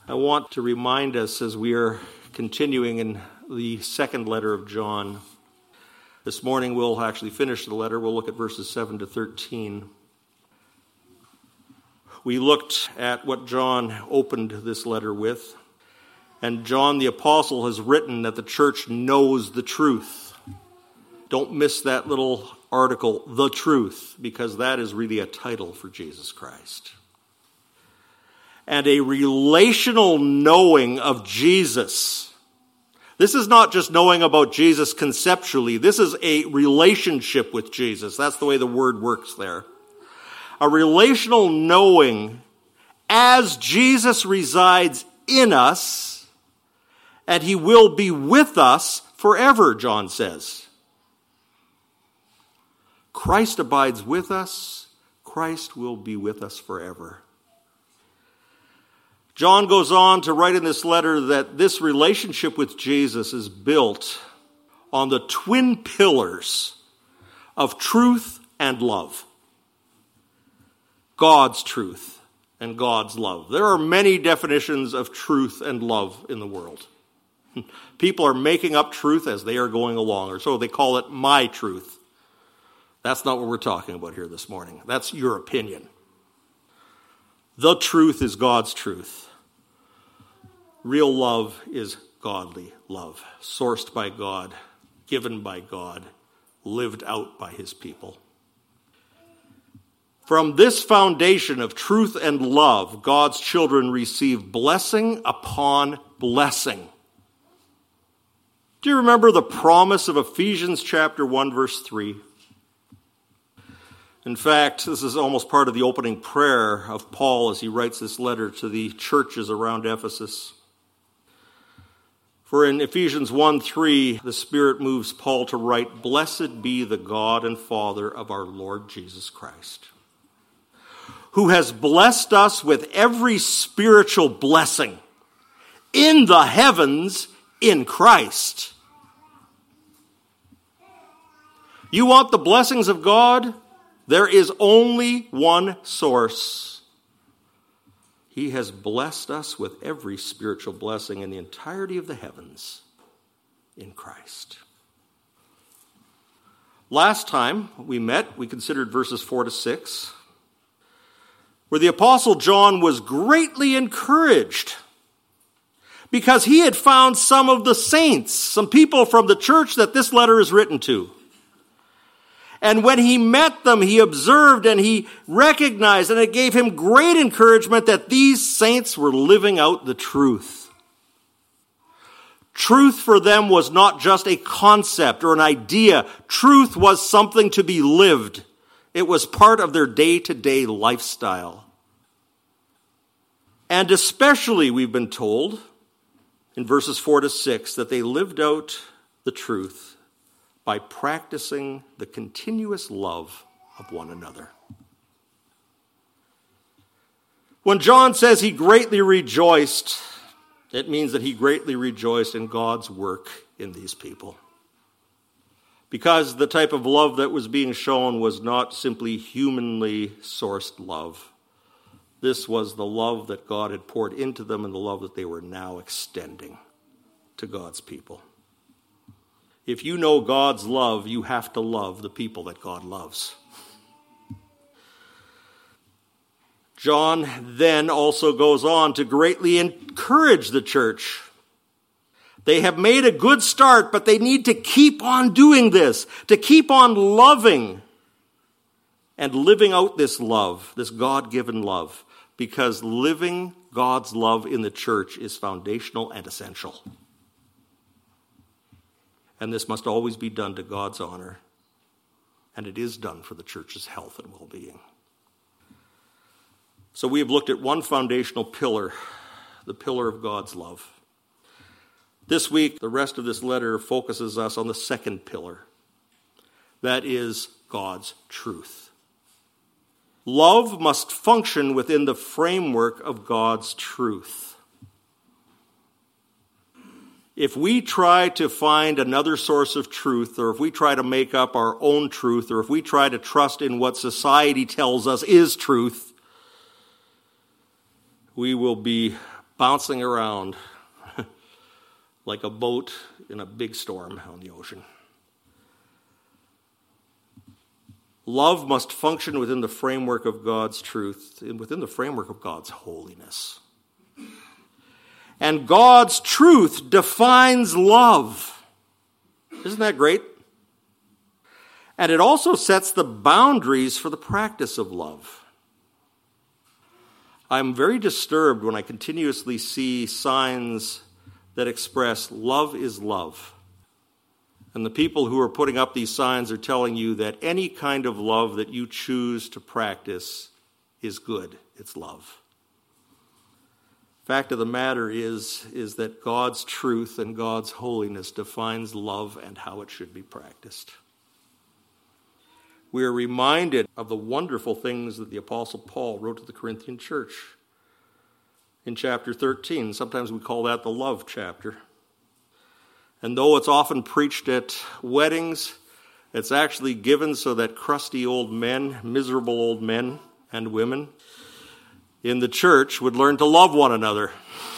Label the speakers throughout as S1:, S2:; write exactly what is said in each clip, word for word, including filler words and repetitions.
S1: I want to remind us as we are continuing in the second letter of John. This morning we'll actually finish the letter. We'll look at verses seven to thirteen. We looked at what John opened this letter with, and John the Apostle has written that the church knows the truth. Don't miss that little article, the truth, because that is really a title for Jesus Christ. And a relational knowing of Jesus. This is not just knowing about Jesus conceptually. This is a relationship with Jesus. That's the way the word works there. A relational knowing as Jesus resides in us, and he will be with us forever, John says. Christ abides with us. Christ will be with us forever. John goes on to write in this letter that this relationship with Jesus is built on the twin pillars of truth and love. God's truth and God's love. There are many definitions of truth and love in the world. People are making up truth as they are going along, or so they call it my truth. That's not what we're talking about here this morning. That's your opinion. The truth is God's truth. Real love is godly love, sourced by God, given by God, lived out by his people. From this foundation of truth and love, God's children receive blessing upon blessing. Do you remember the promise of Ephesians chapter one, verse three? In fact, this is almost part of the opening prayer of Paul as he writes this letter to the churches around Ephesus. For in Ephesians one three, the Spirit moves Paul to write, "Blessed be the God and Father of our Lord Jesus Christ, who has blessed us with every spiritual blessing in the heavens in Christ." You want the blessings of God? There is only one source. He has blessed us with every spiritual blessing in the entirety of the heavens in Christ. Last time we met, we considered verses four to six, where the Apostle John was greatly encouraged because he had found some of the saints, some people from the church that this letter is written to. And when he met them, he observed and he recognized, and it gave him great encouragement that these saints were living out the truth. Truth for them was not just a concept or an idea. Truth was something to be lived. It was part of their day-to-day lifestyle. And especially, we've been told in verses four to six, that they lived out the truth by practicing the continuous love of one another. When John says he greatly rejoiced, it means that he greatly rejoiced in God's work in these people. Because the type of love that was being shown was not simply humanly sourced love. This was the love that God had poured into them and the love that they were now extending to God's people. If you know God's love, you have to love the people that God loves. John then also goes on to greatly encourage the church. They have made a good start, but they need to keep on doing this, to keep on loving and living out this love, this God-given love, because living God's love in the church is foundational and essential. And this must always be done to God's honor. And it is done for the church's health and well-being. So we have looked at one foundational pillar, the pillar of God's love. This week, the rest of this letter focuses us on the second pillar. That is God's truth. Love must function within the framework of God's truth. If we try to find another source of truth, or if we try to make up our own truth, or if we try to trust in what society tells us is truth, we will be bouncing around like a boat in a big storm on the ocean. Love must function within the framework of God's truth and within the framework of God's holiness. And God's truth defines love. Isn't that great? And it also sets the boundaries for the practice of love. I'm very disturbed when I continuously see signs that express love is love. And the people who are putting up these signs are telling you that any kind of love that you choose to practice is good. It's love. Fact of the matter is, is that God's truth and God's holiness defines love and how it should be practiced. We are reminded of the wonderful things that the Apostle Paul wrote to the Corinthian church in chapter thirteen. Sometimes we call that the love chapter. And though it's often preached at weddings, it's actually given so that crusty old men, miserable old men and women in the church would learn to love one another.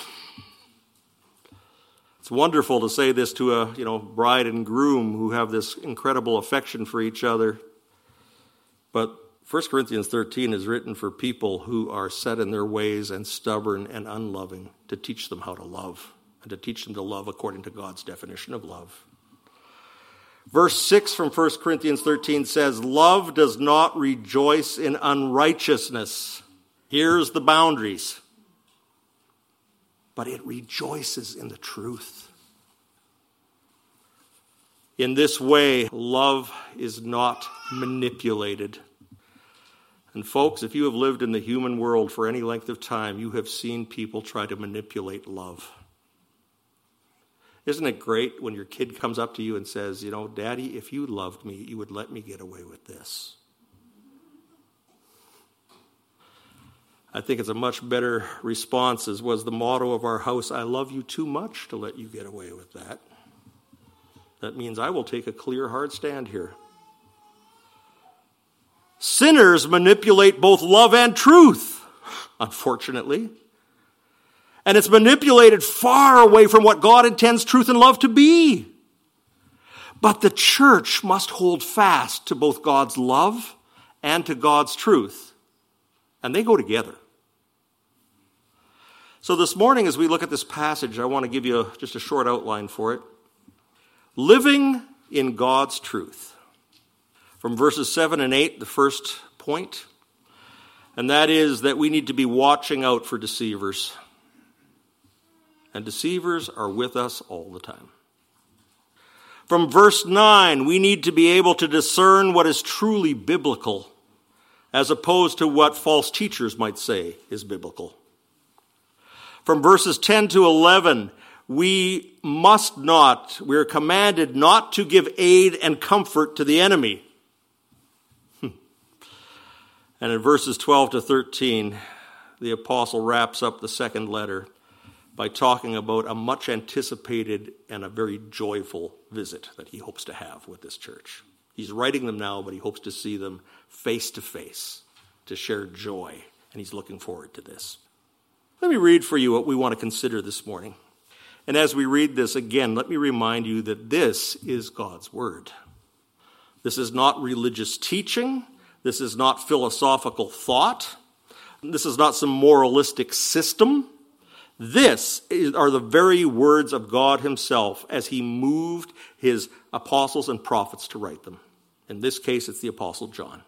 S1: It's wonderful to say this to a, you know, bride and groom who have this incredible affection for each other. But First Corinthians thirteen is written for people who are set in their ways and stubborn and unloving, to teach them how to love and to teach them to love according to God's definition of love. Verse six from First Corinthians thirteen says, love does not rejoice in unrighteousness. Here's the boundaries. But it rejoices in the truth. In this way, love is not manipulated. And folks, if you have lived in the human world for any length of time, you have seen people try to manipulate love. Isn't it great when your kid comes up to you and says, you know, Daddy, if you loved me, you would let me get away with this? I think it's a much better response, as was the motto of our house, I love you too much to let you get away with that. That means I will take a clear, hard stand here. Sinners manipulate both love and truth, unfortunately. And it's manipulated far away from what God intends truth and love to be. But the church must hold fast to both God's love and to God's truth. And they go together. So this morning, as we look at this passage, I want to give you a, just a short outline for it. Living in God's truth. From verses seven and eight, the first point. And that is that we need to be watching out for deceivers. And deceivers are with us all the time. From verse nine, we need to be able to discern what is truly biblical, as opposed to what false teachers might say is biblical. From verses ten to eleven, we must not, we are commanded not to give aid and comfort to the enemy. And in verses twelve to thirteen, the apostle wraps up the second letter by talking about a much anticipated and a very joyful visit that he hopes to have with this church. He's writing them now, but he hopes to see them face to face, to share joy, and he's looking forward to this. Let me read for you what we want to consider this morning. And as we read this again, let me remind you that this is God's word. This is not religious teaching. This is not philosophical thought. This is not some moralistic system. This is, are the very words of God himself as he moved his apostles and prophets to write them. In this case, it's the Apostle John.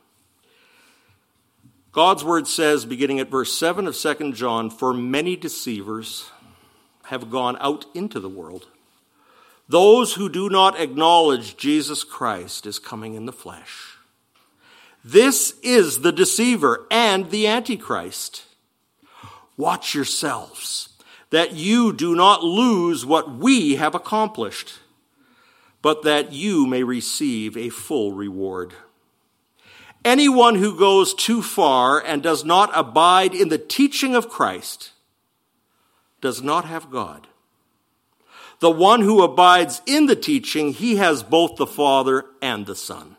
S1: God's word says, beginning at verse seven of Second John, for many deceivers have gone out into the world. Those who do not acknowledge Jesus Christ is coming in the flesh. This is the deceiver and the Antichrist. Watch yourselves, that you do not lose what we have accomplished, but that you may receive a full reward. Anyone who goes too far and does not abide in the teaching of Christ does not have God. The one who abides in the teaching, he has both the Father and the Son.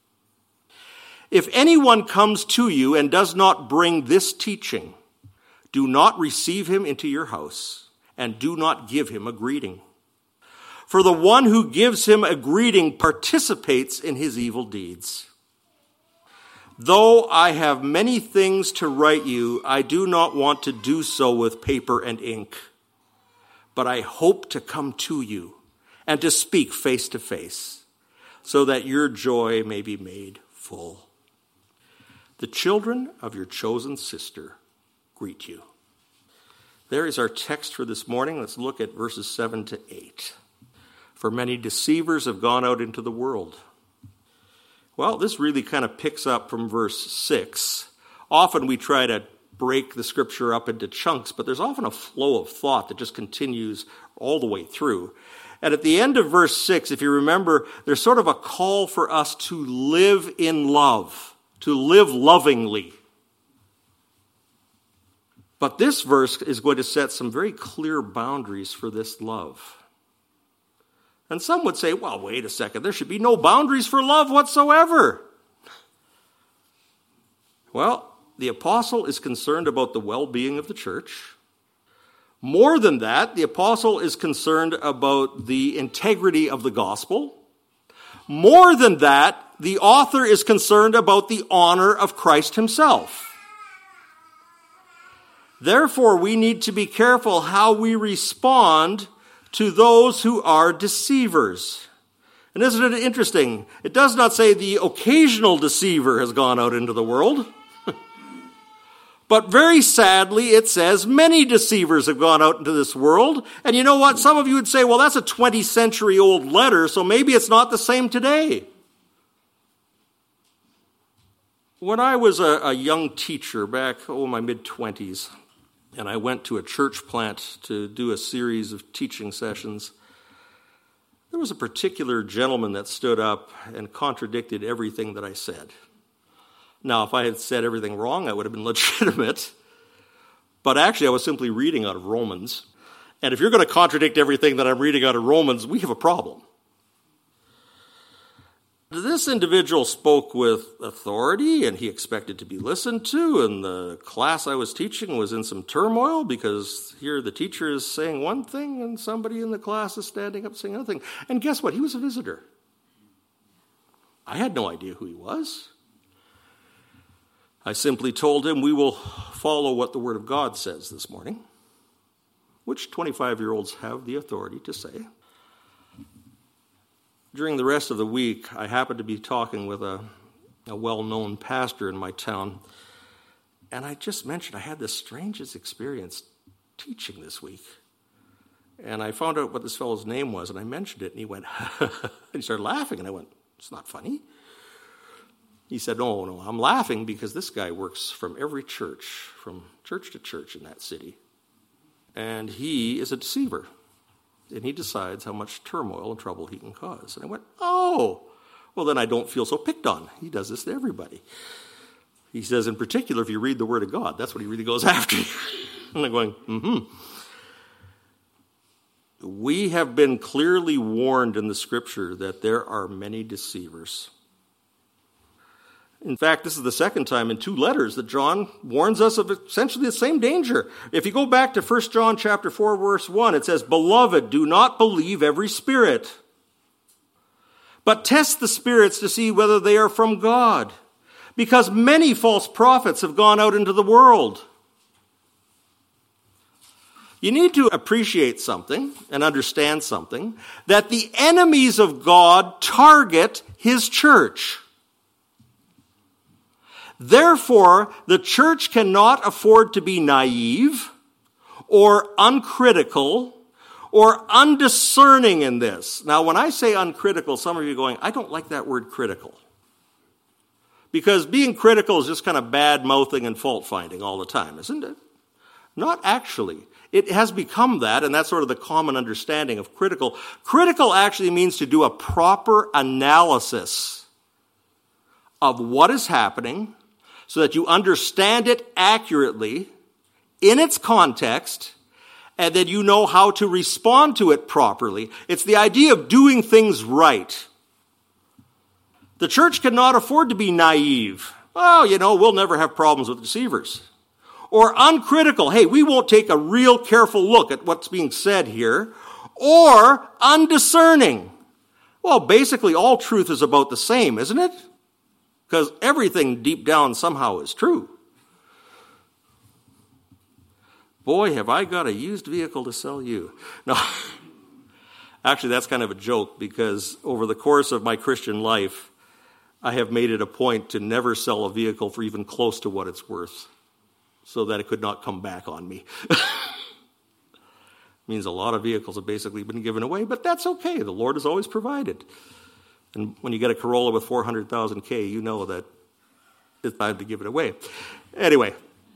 S1: If anyone comes to you and does not bring this teaching, Do not receive him into your house, and do not give him a greeting. For the one who gives him a greeting participates in his evil deeds. Though I have many things to write you, I do not want to do so with paper and ink. But I hope to come to you and to speak face to face, so that your joy may be made full. The children of your chosen sister greet you. There is our text for this morning. Let's look at verses seven to eight. For many deceivers have gone out into the world. Well, this really kind of picks up from verse six. Often we try to break the scripture up into chunks, but there's often a flow of thought that just continues all the way through. And at the end of verse six, if you remember, there's sort of a call for us to live in love, to live lovingly. But this verse is going to set some very clear boundaries for this love. And some would say, well, wait a second, there should be no boundaries for love whatsoever. Well, the apostle is concerned about the well-being of the church. More than that, the apostle is concerned about the integrity of the gospel. More than that, the author is concerned about the honor of Christ himself. Therefore, we need to be careful how we respond to those who are deceivers. And isn't it interesting? It does not say the occasional deceiver has gone out into the world. But very sadly, it says many deceivers have gone out into this world. And you know what? Some of you would say, well, that's a twentieth century old letter, so maybe it's not the same today. When I was a, a young teacher back, oh, my mid-twenties, and I went to a church plant to do a series of teaching sessions, there was a particular gentleman that stood up and contradicted everything that I said. Now, if I had said everything wrong, I would have been legitimate. But actually, I was simply reading out of Romans. And if you're going to contradict everything that I'm reading out of Romans, we have a problem. This individual spoke with authority, and he expected to be listened to, and the class I was teaching was in some turmoil because here the teacher is saying one thing and somebody in the class is standing up saying another thing. And guess what? He was a visitor. I had no idea who he was. I simply told him we will follow what the Word of God says this morning, which twenty-five-year-olds have the authority to say. During the rest of the week, I happened to be talking with a, a well-known pastor in my town, and I just mentioned I had the strangest experience teaching this week. And I found out what this fellow's name was, and I mentioned it, and he went, and he started laughing, and I went, it's not funny. He said, no, no, I'm laughing because this guy works from every church, from church to church in that city. And he is a deceiver. And he decides how much turmoil and trouble he can cause. And I went, oh, well, then I don't feel so picked on. He does this to everybody. He says, in particular, if you read the Word of God, that's what he really goes after. And I'm going, mm-hmm. We have been clearly warned in the Scripture that there are many deceivers. In fact, this is the second time in two letters that John warns us of essentially the same danger. If you go back to First John chapter four, verse one, it says, Beloved, do not believe every spirit, but test the spirits to see whether they are from God, because many false prophets have gone out into the world. You need to appreciate something and understand something, that the enemies of God target his church. Therefore, the church cannot afford to be naive or uncritical or undiscerning in this. Now, when I say uncritical, some of you are going, I don't like that word critical. Because being critical is just kind of bad-mouthing and fault-finding all the time, isn't it? Not actually. It has become that, and that's sort of the common understanding of critical. Critical actually means to do a proper analysis of what is happening, so that you understand it accurately in its context, and that you know how to respond to it properly. It's the idea of doing things right. The church cannot afford to be naive. Oh, you know, we'll never have problems with deceivers. or uncritical. Hey, we won't take a real careful look at what's being said here. Or undiscerning. Well, basically all truth is about the same, isn't it? Because everything deep down somehow is true. Boy, have I got a used vehicle to sell you. No, actually that's kind of a joke, because over the course of my Christian life, I have made it a point to never sell a vehicle for even close to what it's worth, so that it could not come back on me. Means a lot of vehicles have basically been given away, but that's okay. The Lord has always provided. And when you get a Corolla with four hundred thousand K, you know that it's time to give it away. Anyway,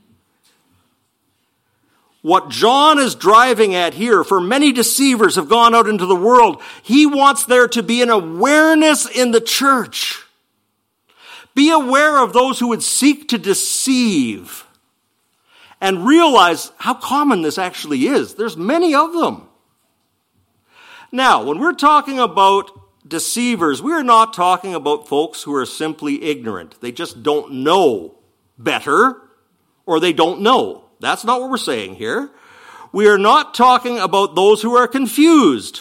S1: what John is driving at here, for many deceivers have gone out into the world, he wants there to be an awareness in the church. Be aware of those who would seek to deceive. And realize how common this actually is. There's many of them. Now, when we're talking about deceivers, we're not talking about folks who are simply ignorant. They just don't know better, or they don't know. That's not what we're saying here. We are not talking about those who are confused.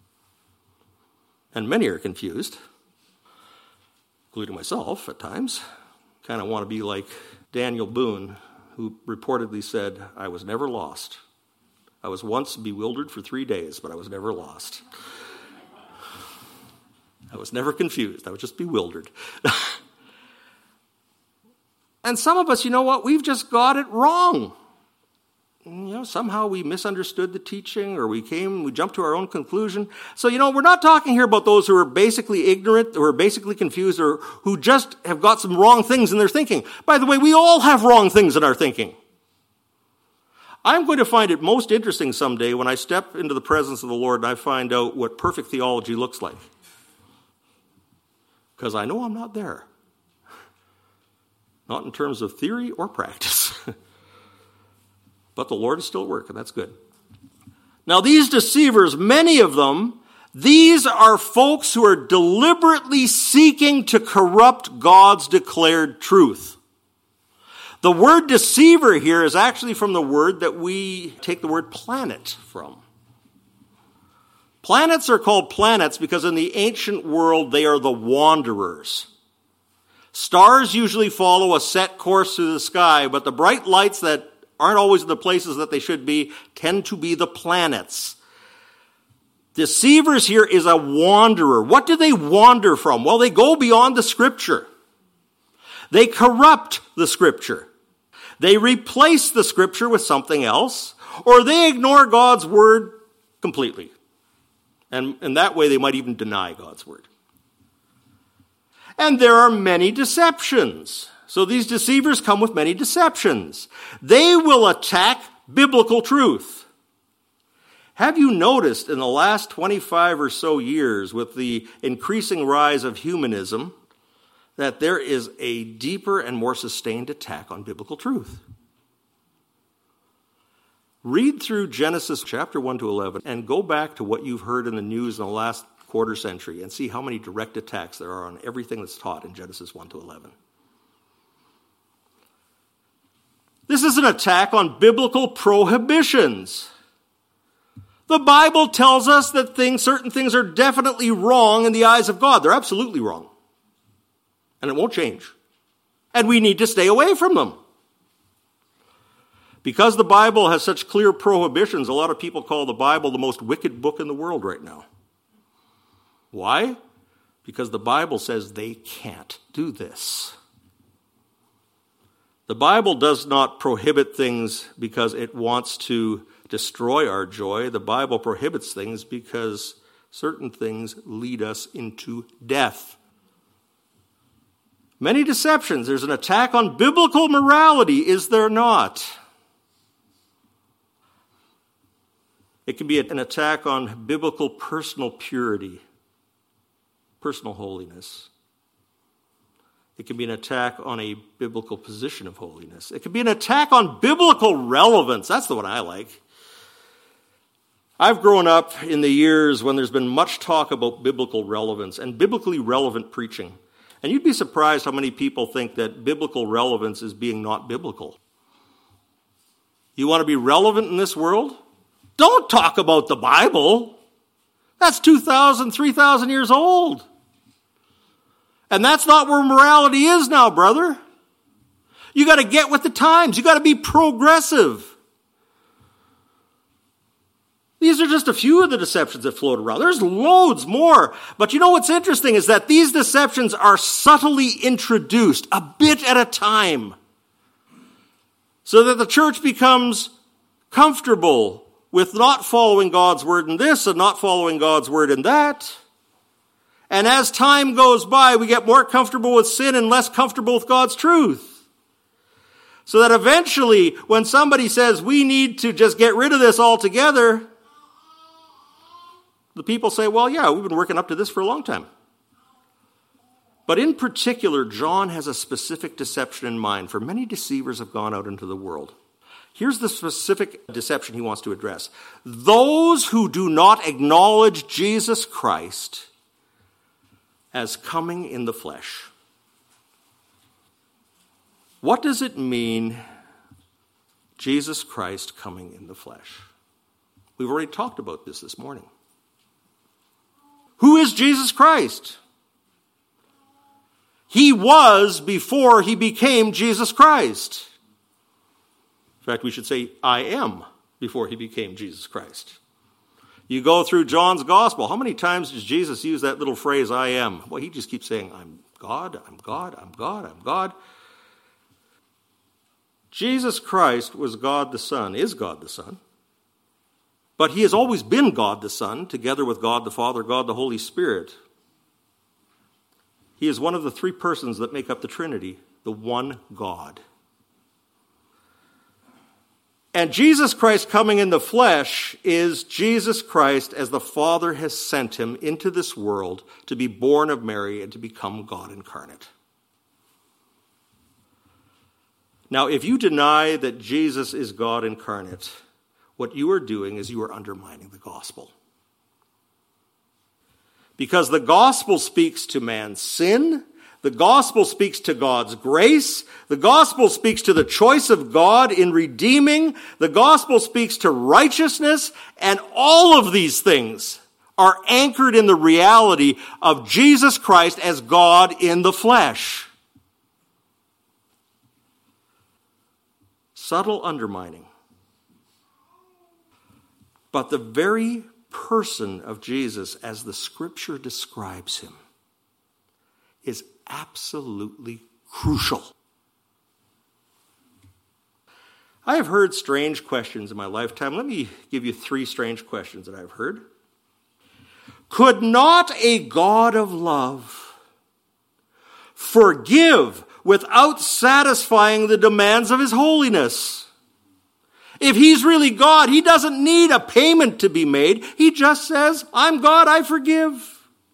S1: And many are confused, including myself at times. Kind of want to be like Daniel Boone, who reportedly said, I was never lost. I was once bewildered for three days, but I was never lost. I was never confused. I was just bewildered. And some of us, you know what? We've just got it wrong. You know, somehow we misunderstood the teaching, or we came, we jumped to our own conclusion. So, you know, we're not talking here about those who are basically ignorant, who are basically confused, or who just have got some wrong things in their thinking. By the way, we all have wrong things in our thinking. I'm going to find it most interesting someday when I step into the presence of the Lord and I find out what perfect theology looks like. Because I know I'm not there. Not in terms of theory or practice. But the Lord is still at work, and that's good. Now, these deceivers, many of them, these are folks who are deliberately seeking to corrupt God's declared truth. The word deceiver here is actually from the word that we take the word planet from. Planets are called planets because in the ancient world they are the wanderers. Stars usually follow a set course through the sky, but the bright lights that aren't always in the places that they should be tend to be the planets. Deceivers here is a wanderer. What do they wander from? Well, they go beyond the Scripture. They corrupt the Scripture. They replace the Scripture with something else, or they ignore God's Word completely. And in that way, they might even deny God's Word. And there are many deceptions. So these deceivers come with many deceptions. They will attack biblical truth. Have you noticed in the last twenty-five or so years, with the increasing rise of humanism, that there is a deeper and more sustained attack on biblical truth? Read through Genesis chapter one to eleven and go back to what you've heard in the news in the last quarter century and see how many direct attacks there are on everything that's taught in Genesis one to eleven. This is an attack on biblical prohibitions. The Bible tells us that things, certain things are definitely wrong in the eyes of God. They're absolutely wrong. And it won't change. And we need to stay away from them. Because the Bible has such clear prohibitions, a lot of people call the Bible the most wicked book in the world right now. Why? Because the Bible says they can't do this. The Bible does not prohibit things because it wants to destroy our joy. The Bible prohibits things because certain things lead us into death. Many deceptions. There's an attack on biblical morality, is there not? It can be an attack on biblical personal purity, personal holiness. It can be an attack on a biblical position of holiness. It can be an attack on biblical relevance. That's the one I like. I've grown up in the years when there's been much talk about biblical relevance and biblically relevant preaching. And you'd be surprised how many people think that biblical relevance is being not biblical. You want to be relevant in this world? Don't talk about the Bible. That's two thousand, three thousand years old. And that's not where morality is now, brother. You got to get with the times. You got to be progressive. These are just a few of the deceptions that float around. There's loads more. But you know what's interesting is that these deceptions are subtly introduced a bit at a time, so that the church becomes comfortable with not following God's word in this and not following God's word in that. And as time goes by, we get more comfortable with sin and less comfortable with God's truth. So that eventually, when somebody says we need to just get rid of this altogether, the people say, well, yeah, we've been working up to this for a long time. But in particular, John has a specific deception in mind, for many deceivers have gone out into the world. Here's the specific deception he wants to address. Those who do not acknowledge Jesus Christ as coming in the flesh. What does it mean, Jesus Christ coming in the flesh? We've already talked about this this morning. Who is Jesus Christ? He was before he became Jesus Christ. In fact, we should say, I am, before he became Jesus Christ. You go through John's gospel. How many times does Jesus use that little phrase, I am? Well, he just keeps saying, I'm God, I'm God, I'm God, I'm God. Jesus Christ was God the Son, is God the Son. But he has always been God the Son, together with God the Father, God the Holy Spirit. He is one of the three persons that make up the Trinity, the one God. And Jesus Christ coming in the flesh is Jesus Christ as the Father has sent him into this world to be born of Mary and to become God incarnate. Now, if you deny that Jesus is God incarnate, what you are doing is you are undermining the gospel. Because the gospel speaks to man's sin, the gospel speaks to God's grace, the gospel speaks to the choice of God in redeeming, the gospel speaks to righteousness, and all of these things are anchored in the reality of Jesus Christ as God in the flesh. Subtle undermining. But the very person of Jesus, as the scripture describes him, is absolutely crucial. I have heard strange questions in my lifetime. Let me give you three strange questions that I've heard. Could not a God of love forgive without satisfying the demands of his holiness? If he's really God, he doesn't need a payment to be made. He just says, I'm God, I forgive.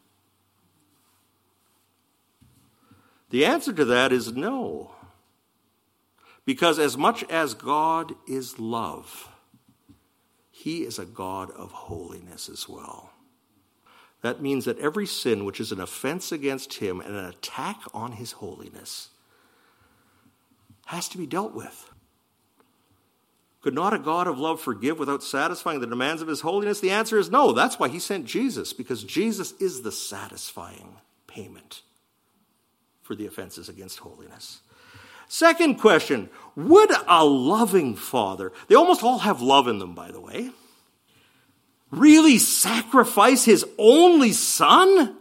S1: The answer to that is no. Because as much as God is love, he is a God of holiness as well. That means that every sin which is an offense against him and an attack on his holiness has to be dealt with. Could not a God of love forgive without satisfying the demands of his holiness? The answer is no. That's why he sent Jesus, because Jesus is the satisfying payment for the offenses against holiness. Second question, would a loving father, they almost all have love in them, by the way, really sacrifice his only son?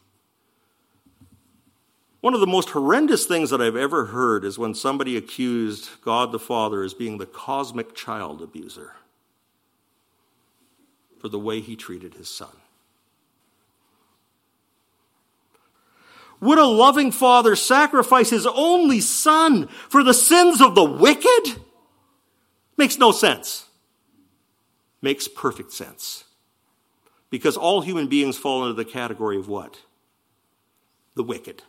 S1: One of the most horrendous things that I've ever heard is when somebody accused God the Father as being the cosmic child abuser for the way he treated his son. Would a loving father sacrifice his only son for the sins of the wicked? Makes no sense. Makes perfect sense. Because all human beings fall into the category of what? The wicked.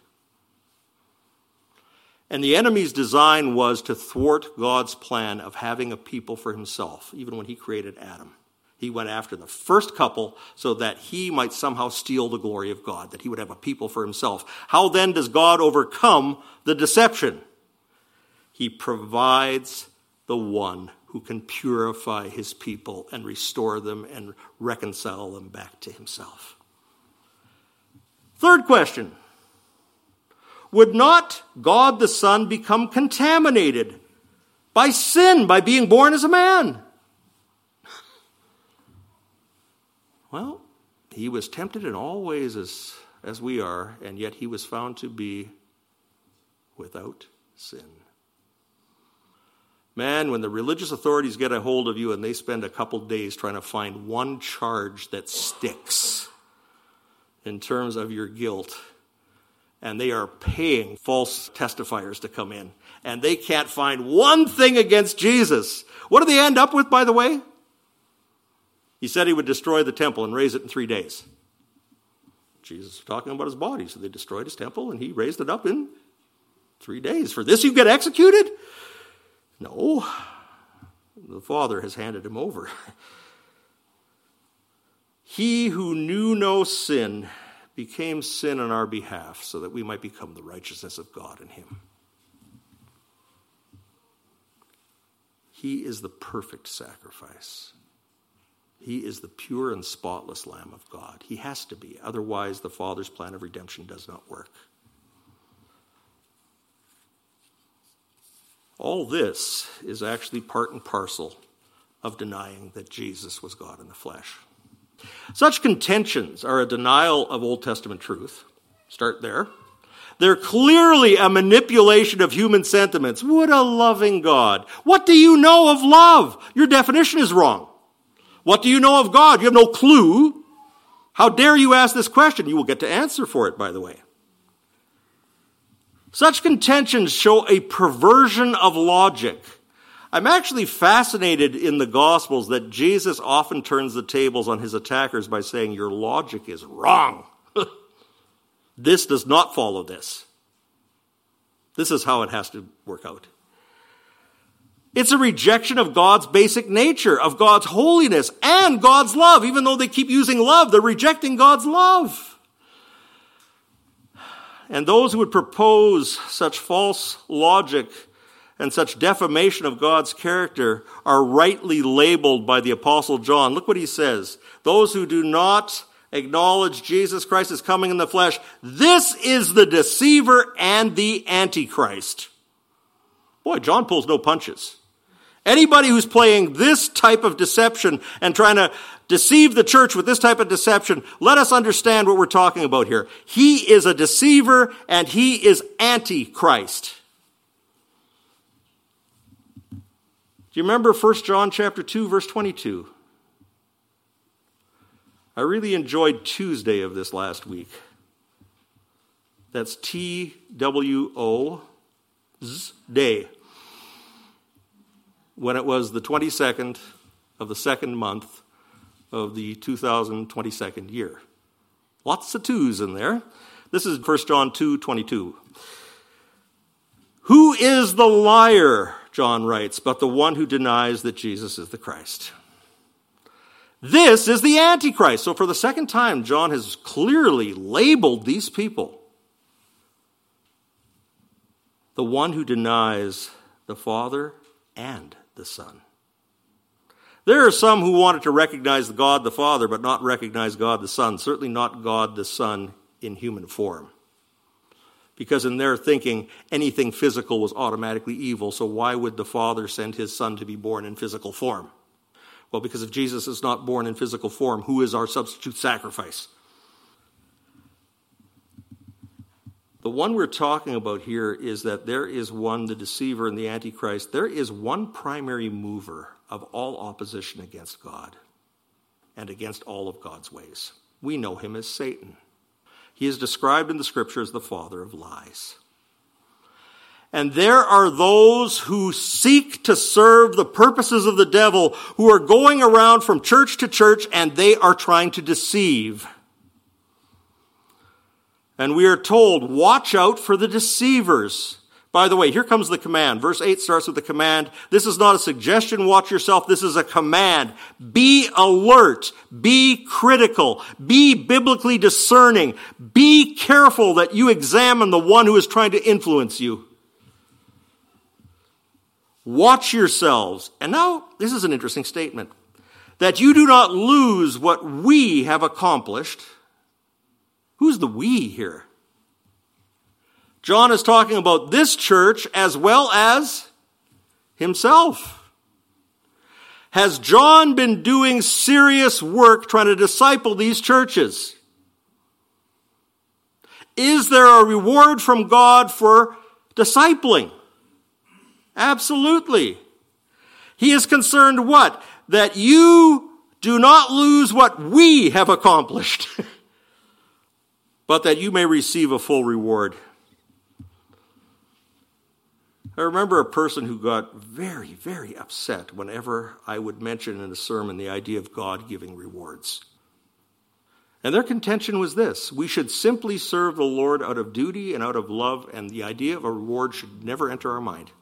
S1: And the enemy's design was to thwart God's plan of having a people for himself, even when he created Adam. He went after the first couple so that he might somehow steal the glory of God, that he would have a people for himself. How then does God overcome the deception? He provides the one who can purify his people and restore them and reconcile them back to himself. Third question. Would not God the Son become contaminated by sin, by being born as a man? Well, he was tempted in all ways as, as we are, and yet he was found to be without sin. Man, when the religious authorities get a hold of you and they spend a couple days trying to find one charge that sticks in terms of your guilt, and they are paying false testifiers to come in, and they can't find one thing against Jesus, what do they end up with, by the way? He said he would destroy the temple and raise it in three days. Jesus was talking about his body, so they destroyed his temple and he raised it up in three days. For this you get executed? No, the Father has handed him over. He who knew no sin became sin on our behalf so that we might become the righteousness of God in him. He is the perfect sacrifice. He is the pure and spotless Lamb of God. He has to be. Otherwise, the Father's plan of redemption does not work. All this is actually part and parcel of denying that Jesus was God in the flesh. Such contentions are a denial of Old Testament truth. Start there. They're clearly a manipulation of human sentiments. What a loving God. What do you know of love? Your definition is wrong. What do you know of God? You have no clue. How dare you ask this question? You will get to answer for it, by the way. Such contentions show a perversion of logic. I'm actually fascinated in the Gospels that Jesus often turns the tables on his attackers by saying, your logic is wrong. This does not follow this. This is how it has to work out. It's a rejection of God's basic nature, of God's holiness, and God's love. Even though they keep using love, they're rejecting God's love. And those who would propose such false logic and such defamation of God's character are rightly labeled by the Apostle John. Look what he says. Those who do not acknowledge Jesus Christ as coming in the flesh, this is the deceiver and the Antichrist. Boy, John pulls no punches. Anybody who's playing this type of deception and trying to deceive the church with this type of deception, let us understand what we're talking about here. He is a deceiver and he is Antichrist. Do you remember First John chapter two, verse twenty-two? I really enjoyed Tuesday of this last week. That's T W O, day. When it was the twenty-second of the second month of the two thousand twenty-second year. Lots of twos in there. This is First John two twenty-two. Who is the liar, John writes, but the one who denies that Jesus is the Christ? This is the Antichrist. So for the second time, John has clearly labeled these people. The one who denies the Father and the Son. There are some who wanted to recognize God the Father, but not recognize God the Son. Certainly not God the Son in human form. Because in their thinking, anything physical was automatically evil, so why would the Father send his Son to be born in physical form? Well, because if Jesus is not born in physical form, who is our substitute sacrifice? The one we're talking about here is that there is one, the deceiver and the Antichrist, there is one primary mover of all opposition against God and against all of God's ways. We know him as Satan. He is described in the Scripture as the father of lies. And there are those who seek to serve the purposes of the devil, who are going around from church to church, and they are trying to deceive. And we are told, watch out for the deceivers. By the way, here comes the command. Verse eight starts with the command. This is not a suggestion, watch yourself. This is a command. Be alert. Be critical. Be biblically discerning. Be careful that you examine the one who is trying to influence you.
S2: Watch yourselves. And now, this is an interesting statement. That you do not lose what we have accomplished. Who's the we here? John is talking about this church as well as himself. Has John been doing serious work trying to disciple these churches? Is there a reward from God for discipling? Absolutely. He is concerned what? That you do not lose what we have accomplished, but that you may receive a full reward. I remember a person who got very, very upset whenever I would mention in a sermon the idea of God giving rewards. And their contention was this: we should simply serve the Lord out of duty and out of love, and the idea of a reward should never enter our mind.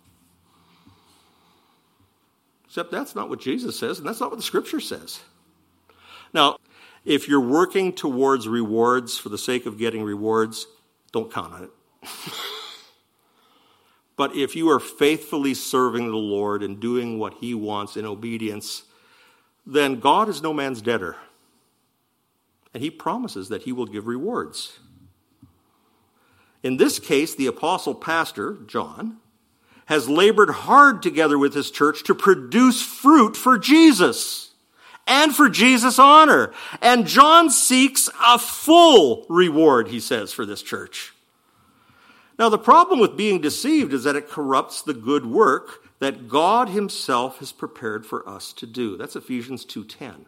S2: Except that's not what Jesus says, and that's not what the Scripture says. Now, if you're working towards rewards for the sake of getting rewards, don't count on it. But if you are faithfully serving the Lord and doing what He wants in obedience, then God is no man's debtor. And He promises that He will give rewards. In this case, the apostle pastor, John, has labored hard together with his church to produce fruit for Jesus and for Jesus' honor. And John seeks a full reward, he says, for this church. Now, the problem with being deceived is that it corrupts the good work that God Himself has prepared for us to do. That's Ephesians two ten.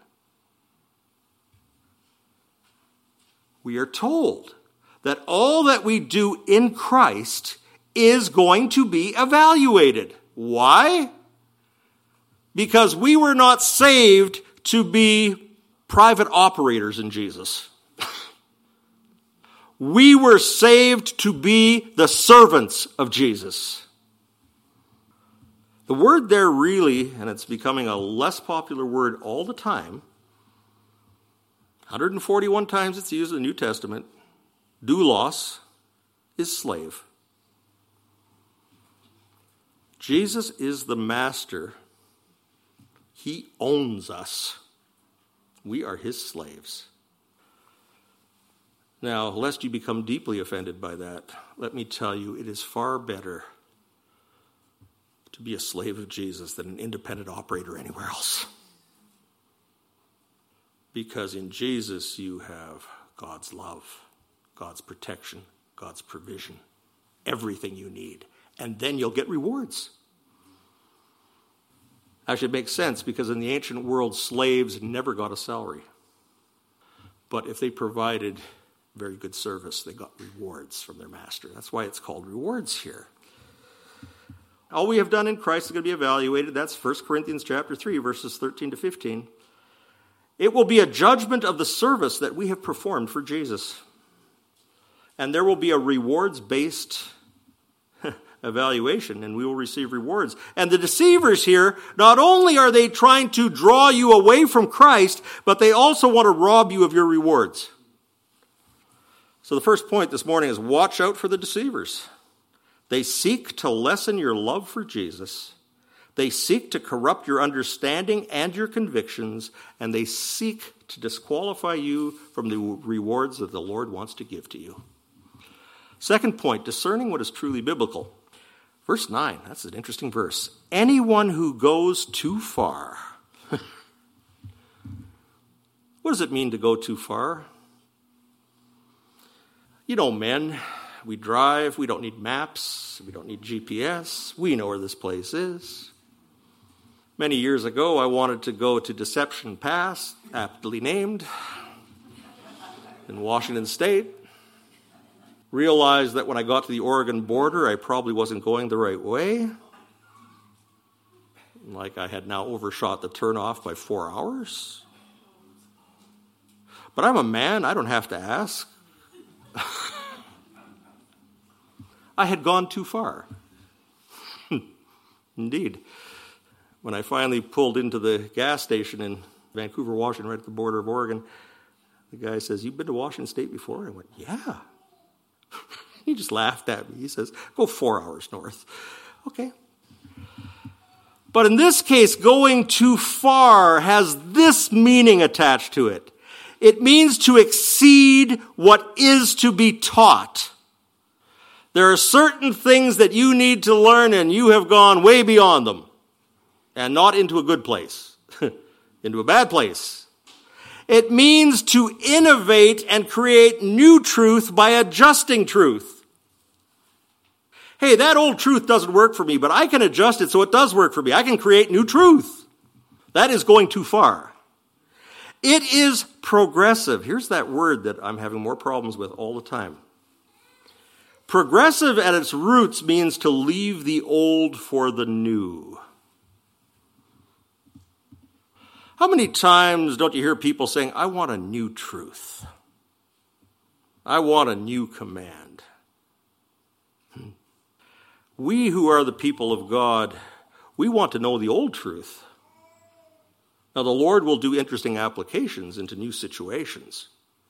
S2: We are told that all that we do in Christ is going to be evaluated. Why? Because we were not saved to be private operators in Jesus. We were saved to be the servants of Jesus. The word there really, and it's becoming a less popular word all the time, one hundred forty-one times it's used in the New Testament, doulos, is slave. Jesus is the master. He owns us. We are His slaves. Now, lest you become deeply offended by that, let me tell you, it is far better to be a slave of Jesus than an independent operator anywhere else. Because in Jesus you have God's love, God's protection, God's provision, everything you need. And then you'll get rewards. Actually, it makes sense because in the ancient world, slaves never got a salary. But if they provided very good service, they got rewards from their master. That's why it's called rewards here. All we have done in Christ is going to be evaluated. That's First Corinthians chapter three, verses thirteen to fifteen. It will be a judgment of the service that we have performed for Jesus. And there will be a rewards-based evaluation, and we will receive rewards. And the deceivers here, not only are they trying to draw you away from Christ, but they also want to rob you of your rewards. So the first point this morning is watch out for the deceivers. They seek to lessen your love for Jesus. They seek to corrupt your understanding and your convictions, and they seek to disqualify you from the rewards that the Lord wants to give to you. Second point, discerning what is truly biblical. Verse nine, that's an interesting verse. Anyone who goes too far. What does it mean to go too far? You know, men, we drive, we don't need maps, we don't need G P S, we know where this place is. Many years ago, I wanted to go to Deception Pass, aptly named, in Washington State. Realized that when I got to the Oregon border, I probably wasn't going the right way. Like I had now overshot the turnoff by four hours. But I'm a man, I don't have to ask. I had gone too far. Indeed. When I finally pulled into the gas station in Vancouver, Washington, right at the border of Oregon, the guy says, "You've been to Washington State before?" I went, "Yeah." He just laughed at me. He says, "Go four hours north." Okay.
S1: But in this case, going too far has this meaning attached to it. It means to exceed what is to be taught. There are certain things that you need to learn, and you have gone way beyond them. And not into a good place, into a bad place. It means to innovate and create new truth by adjusting truth. Hey, that old truth doesn't work for me, but I can adjust it so it does work for me. I can create new truth. That is going too far. It is progressive. Here's that word that I'm having more problems with all the time. Progressive at its roots means to leave the old for the new. How many times don't you hear people saying, I want a new truth? I want a new command. We who are the people of God, we want to know the old truth. Now, the Lord will do interesting applications into new situations.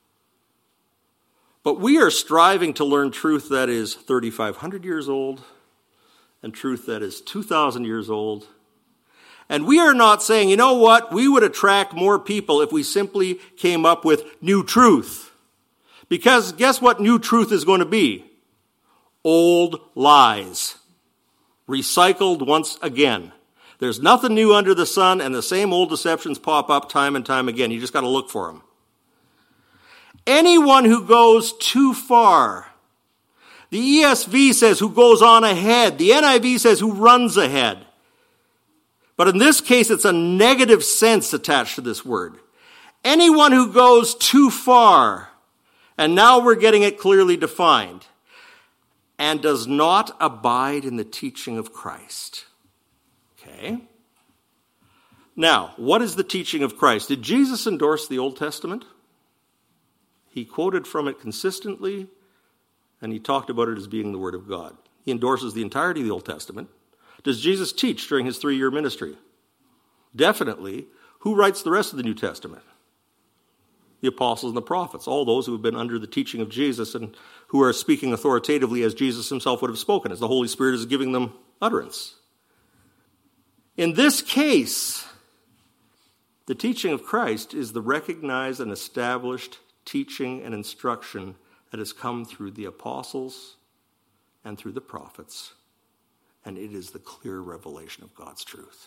S1: But we are striving to learn truth that is thirty-five hundred years old and truth that is two thousand years old. And we are not saying, you know what, we would attract more people if we simply came up with new truth. Because guess what new truth is going to be? Old lies. Recycled once again. There's nothing new under the sun, and the same old deceptions pop up time and time again. You just got to look for them. Anyone who goes too far, the E S V says who goes on ahead. The N I V says who runs ahead. But in this case, it's a negative sense attached to this word. Anyone who goes too far, and now we're getting it clearly defined, and does not abide in the teaching of Christ. Okay. Now, what is the teaching of Christ? Did Jesus endorse the Old Testament? He quoted from it consistently, and he talked about it as being the Word of God. He endorses the entirety of the Old Testament. Does Jesus teach during his three-year ministry? Definitely. Who writes the rest of the New Testament? The apostles and the prophets, all those who have been under the teaching of Jesus and who are speaking authoritatively as Jesus himself would have spoken, as the Holy Spirit is giving them utterance. In this case, the teaching of Christ is the recognized and established teaching and instruction that has come through the apostles and through the prophets, and it is the clear revelation of God's truth.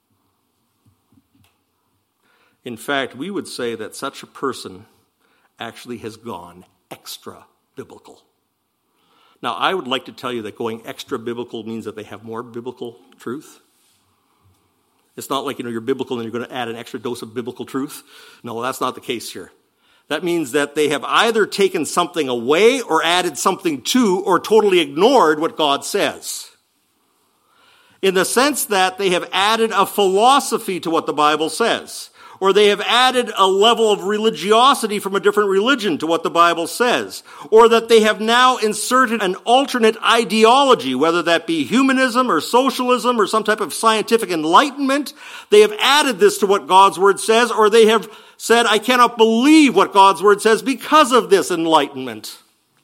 S1: In fact, we would say that such a person actually has gone extra biblical. Now, I would like to tell you that going extra biblical means that they have more biblical truth. It's not like, you know, you're biblical and you're going to add an extra dose of biblical truth. No, that's not the case here. That means that they have either taken something away or added something to or totally ignored what God says. In the sense that they have added a philosophy to what the Bible says. Or they have added a level of religiosity from a different religion to what the Bible says. Or that they have now inserted an alternate ideology, whether that be humanism or socialism or some type of scientific enlightenment. They have added this to what God's Word says, or they have said, I cannot believe what God's Word says because of this enlightenment.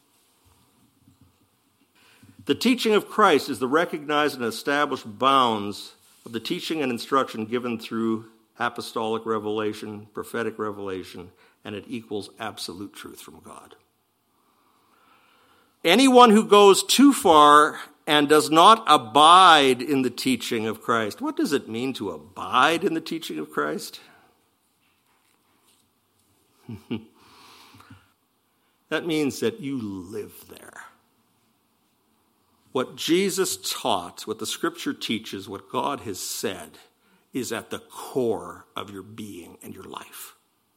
S1: The teaching of Christ is the recognized and established bounds of the teaching and instruction given through apostolic revelation, prophetic revelation, and it equals absolute truth from God. Anyone who goes too far and does not abide in the teaching of Christ. What does it mean to abide in the teaching of Christ? That means that you live there. What Jesus taught, what the Scripture teaches, what God has said, is at the core of your being and your life.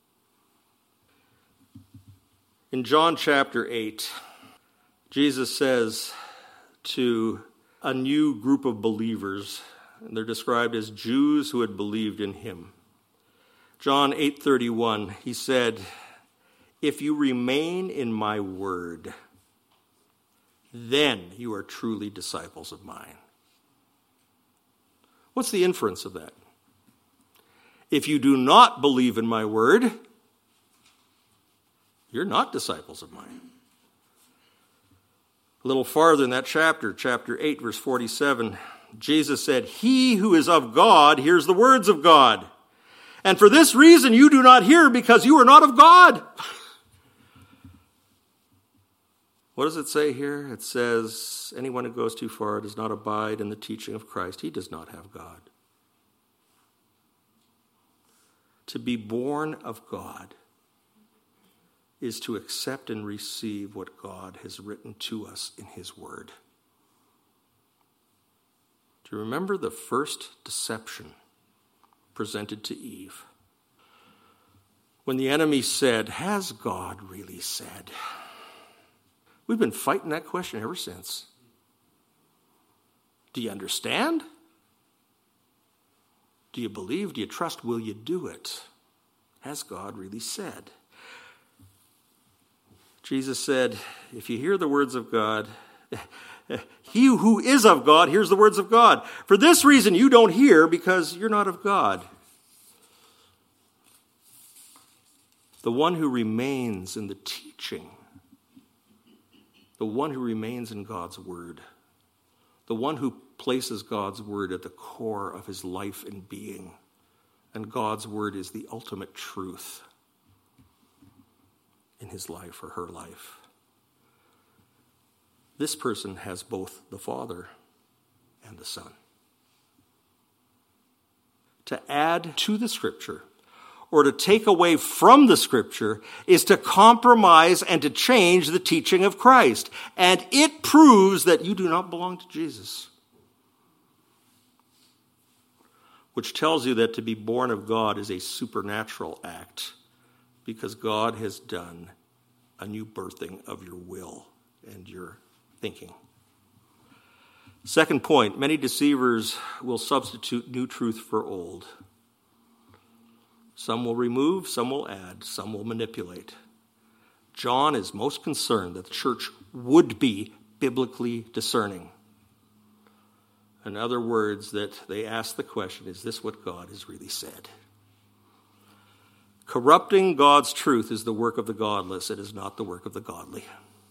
S1: In John chapter eight, Jesus says to a new group of believers, and they're described as Jews who had believed in him. John eight thirty-one, he said, if you remain in my word, then you are truly disciples of mine. What's the inference of that? If you do not believe in my word, you're not disciples of mine. A little farther in that chapter, chapter eight, verse forty-seven, Jesus said, "He who is of God hears the words of God. And for this reason you do not hear, because you are not of God." What does it say here? It says, anyone who goes too far does not abide in the teaching of Christ. He does not have God. To be born of God is to accept and receive what God has written to us in his word. Do you remember the first deception presented to Eve? When the enemy said, "Has God really said?" We've been fighting that question ever since. Do you understand? Do you believe? Do you trust? Will you do it? Has God really said? Jesus said, if you hear the words of God, he who is of God hears the words of God. For this reason you don't hear, because you're not of God. The one who remains in the teaching, the one who remains in God's word, the one who places God's word at the core of his life and being, and God's word is the ultimate truth in his life or her life. This person has both the Father and the Son. To add to the Scripture or to take away from the Scripture is to compromise and to change the teaching of Christ. And it proves that you do not belong to Jesus. Which tells you that to be born of God is a supernatural act, because God has done a new birthing of your will and your thinking. Second point, many deceivers will substitute new truth for old. Some will remove, some will add, some will manipulate. John is most concerned that the church would be biblically discerning. In other words, that they ask the question, is this what God has really said? Corrupting God's truth is the work of the godless. It is not the work of the godly.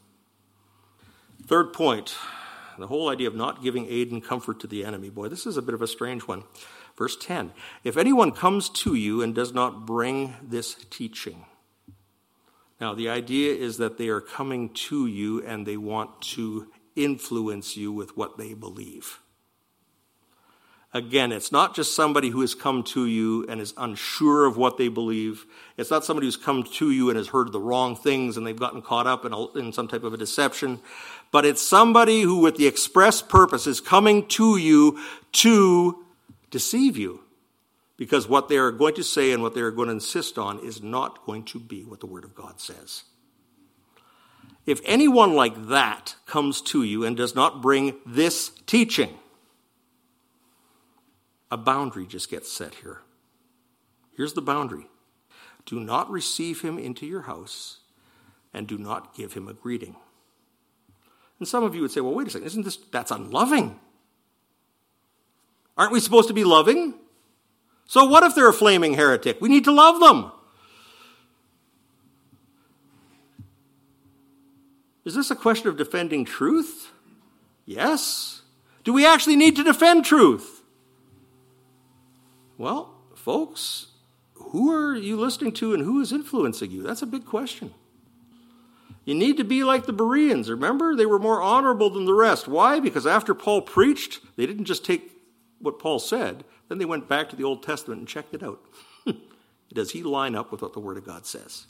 S1: Third point, the whole idea of not giving aid and comfort to the enemy. Boy, this is a bit of a strange one. Verse ten, if anyone comes to you and does not bring this teaching. Now, the idea is that they are coming to you and they want to influence you with what they believe. Again, it's not just somebody who has come to you and is unsure of what they believe. It's not somebody who's come to you and has heard the wrong things and they've gotten caught up in, a, in some type of a deception. But it's somebody who, with the express purpose, is coming to you to deceive you. Because what they are going to say and what they are going to insist on is not going to be what the Word of God says. If anyone like that comes to you and does not bring this teaching, a boundary just gets set here. Here's the boundary. Do not receive him into your house and do not give him a greeting. And some of you would say, well, wait a second, isn't this, that's unloving? Aren't we supposed to be loving? So what if they're a flaming heretic? We need to love them. Is this a question of defending truth? Yes. Do we actually need to defend truth? Well, folks, who are you listening to and who is influencing you? That's a big question. You need to be like the Bereans. Remember, they were more honorable than the rest. Why? Because after Paul preached, they didn't just take what Paul said. Then they went back to the Old Testament and checked it out. Does he line up with what the Word of God says?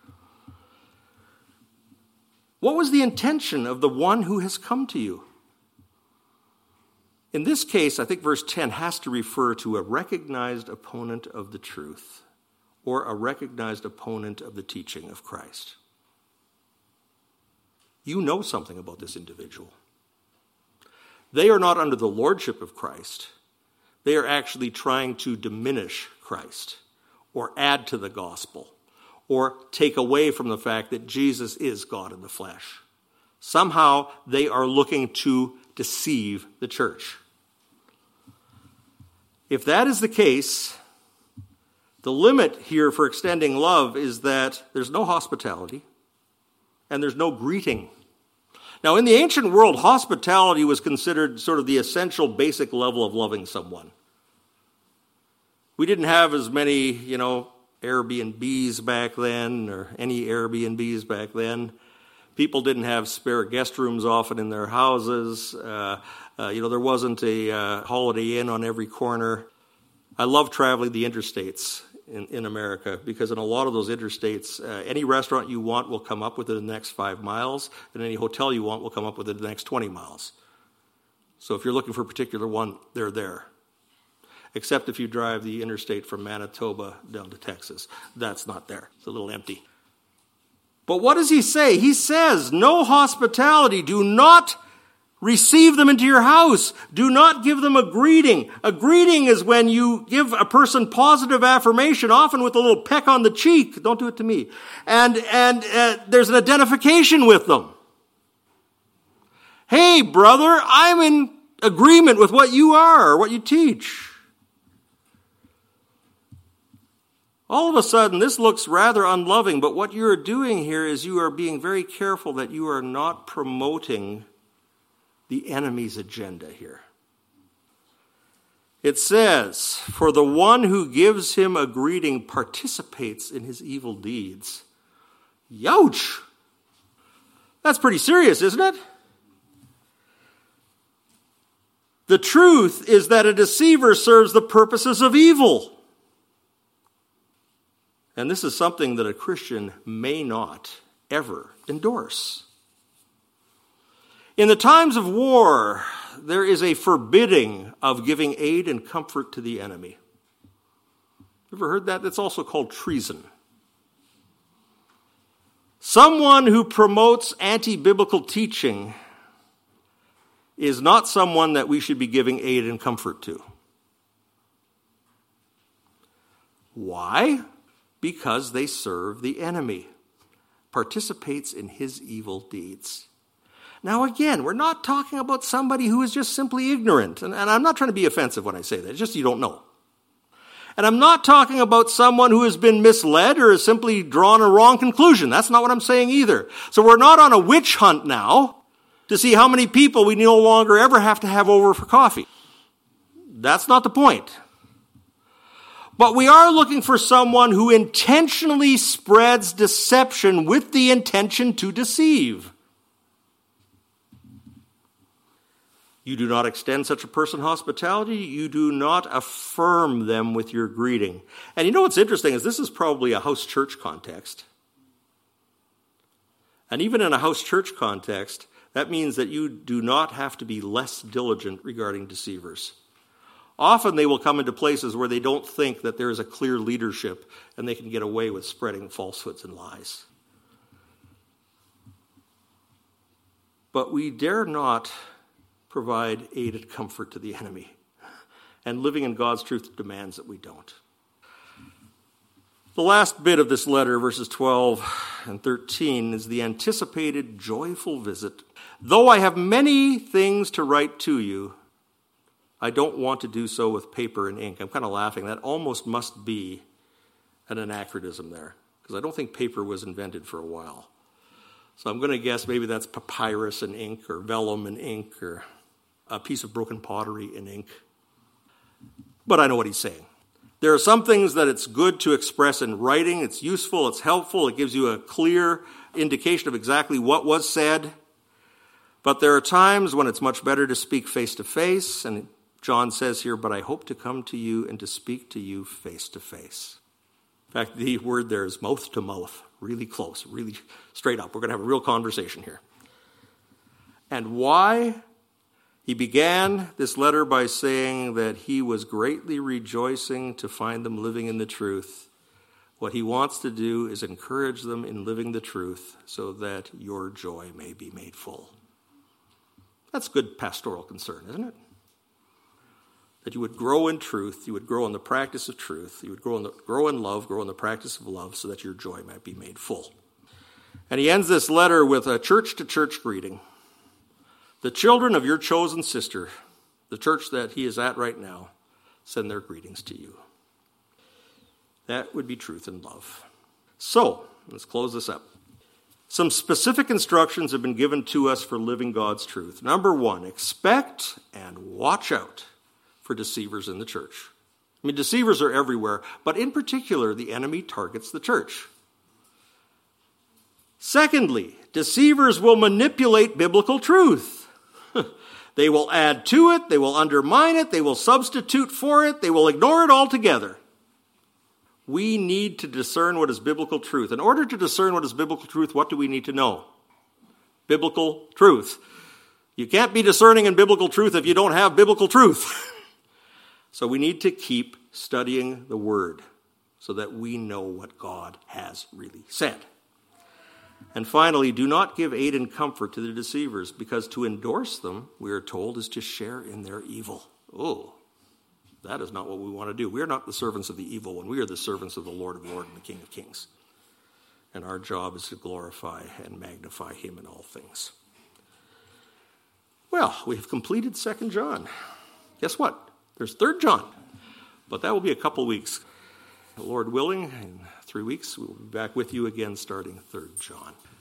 S1: What was the intention of the one who has come to you? In this case, I think verse ten has to refer to a recognized opponent of the truth or a recognized opponent of the teaching of Christ. You know something about this individual. They are not under the lordship of Christ. They are actually trying to diminish Christ or add to the gospel or take away from the fact that Jesus is God in the flesh. Somehow they are looking to deceive the church. If that is the case, the limit here for extending love is that there's no hospitality and there's no greeting. Now, in the ancient world, hospitality was considered sort of the essential basic level of loving someone. We didn't have as many, you know, Airbnbs back then, or any Airbnbs back then. People didn't have spare guest rooms often in their houses. Uh, uh, you know, there wasn't a uh, Holiday Inn on every corner. I love traveling the interstates in, in America, because in a lot of those interstates, uh, any restaurant you want will come up within the next five miles, and any hotel you want will come up within the next twenty miles. So if you're looking for a particular one, they're there. Except if you drive the interstate from Manitoba down to Texas. That's not there. It's a little empty. But what does he say? He says, no hospitality. Do not receive them into your house. Do not give them a greeting. A greeting is when you give a person positive affirmation, often with a little peck on the cheek. Don't do it to me. And, and uh, there's an identification with them. Hey, brother, I'm in agreement with what you are, or what you teach. All of a sudden, this looks rather unloving, but what you're doing here is you are being very careful that you are not promoting the enemy's agenda here. It says, for the one who gives him a greeting participates in his evil deeds. Youch! That's pretty serious, isn't it? The truth is that a deceiver serves the purposes of evil. And this is something that a Christian may not ever endorse. In the times of war, there is a forbidding of giving aid and comfort to the enemy. Ever heard that? That's also called treason. Someone who promotes anti-biblical teaching is not someone that we should be giving aid and comfort to. Why? Because they serve the enemy, participates in his evil deeds. Now again, we're not talking about somebody who is just simply ignorant, and, and I'm not trying to be offensive when I say that, it's just you don't know. And I'm not talking about someone who has been misled or has simply drawn a wrong conclusion. That's not what I'm saying either. So we're not on a witch hunt now to see how many people we no longer ever have to have over for coffee. That's not the point. But we are looking for someone who intentionally spreads deception with the intention to deceive. You do not extend such a person hospitality. You do not affirm them with your greeting. And you know what's interesting is this is probably a house church context. And even in a house church context, that means that you do not have to be less diligent regarding deceivers. Often they will come into places where they don't think that there is a clear leadership and they can get away with spreading falsehoods and lies. But we dare not provide aid and comfort to the enemy. And living in God's truth demands that we don't. The last bit of this letter, verses twelve and thirteen, is the anticipated joyful visit. Though I have many things to write to you, I don't want to do so with paper and ink. I'm kind of laughing. That almost must be an anachronism there, because I don't think paper was invented for a while. So I'm going to guess maybe that's papyrus and ink, or vellum and ink, or a piece of broken pottery in ink. But I know what he's saying. There are some things that it's good to express in writing. It's useful, it's helpful, it gives you a clear indication of exactly what was said. But there are times when it's much better to speak face to face, and John says here, but I hope to come to you and to speak to you face to face. In fact, the word there is mouth to mouth, really close, really straight up. We're going to have a real conversation here. And why? He began this letter by saying that he was greatly rejoicing to find them living in the truth. What he wants to do is encourage them in living the truth so that your joy may be made full. That's good pastoral concern, isn't it? That you would grow in truth, you would grow in the practice of truth, you would grow in, the, grow in love, grow in the practice of love so that your joy might be made full. And he ends this letter with a church-to-church greeting. The children of your chosen sister, the church that he is at right now, send their greetings to you. That would be truth and love. So, let's close this up.
S2: Some specific instructions have been given to us for living God's truth. Number one, expect and watch out for deceivers in the church. I mean, deceivers are everywhere, but in particular, the enemy targets the church. Secondly, deceivers will manipulate biblical truth. They will add to it, they will undermine it, they will substitute for it, they will ignore it altogether. We need to discern what is biblical truth. In order to discern what is biblical truth, what do we need to know? Biblical truth. You can't be discerning in biblical truth if you don't have biblical truth. So we need to keep studying the Word so that we know what God has really said. And finally, do not give aid and comfort to the deceivers, because to endorse them, we are told, is to share in their evil. Oh, that is not what we want to do. We are not the servants of the evil one. We are the servants of the Lord of Lords and the King of Kings. And our job is to glorify and magnify him in all things. Well, we have completed Second John. Guess what? There's Third John. But that will be a couple weeks. Lord willing, in three weeks, we'll be back with you again starting Third John.